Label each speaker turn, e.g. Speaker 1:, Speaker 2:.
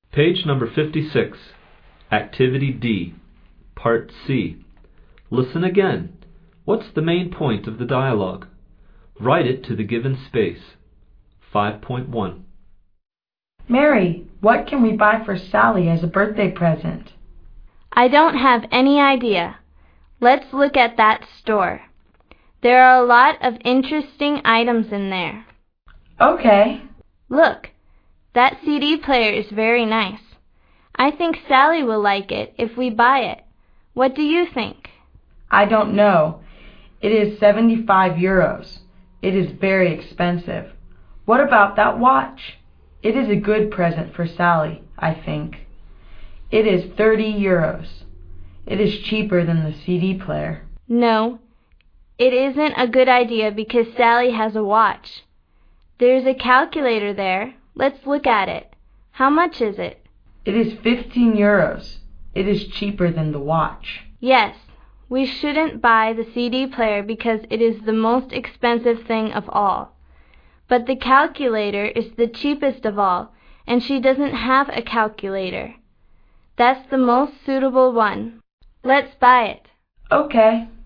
Speaker 1: Page number 56, Activity D, Part C. Listen again. What's the main point of the dialogue? Write it to the given space. 5.1.
Speaker 2: Mary, what can we buy for Sally as a birthday present?
Speaker 3: I don't have any idea. Let's look at that store. There are a lot of interesting items in there.
Speaker 2: Okay.
Speaker 3: Look, that CD player is very nice. I think Sally will like it if we buy it. What do you think?
Speaker 2: I don't know. It is 75 euros. It is very expensive. What about that watch? It is a good present for Sally, I think. It is 30 euros. It is cheaper than the CD player.
Speaker 3: No, it isn't a good idea because Sally has a watch. There's a calculator there. Let's look at it. How much is it?
Speaker 2: It is 15 euros. It is cheaper than the watch.
Speaker 3: Yes, we shouldn't buy the CD player because it is the most expensive thing of all. But the calculator is the cheapest of all, and she doesn't have a calculator. That's the most suitable one. Let's buy it.
Speaker 2: Okay.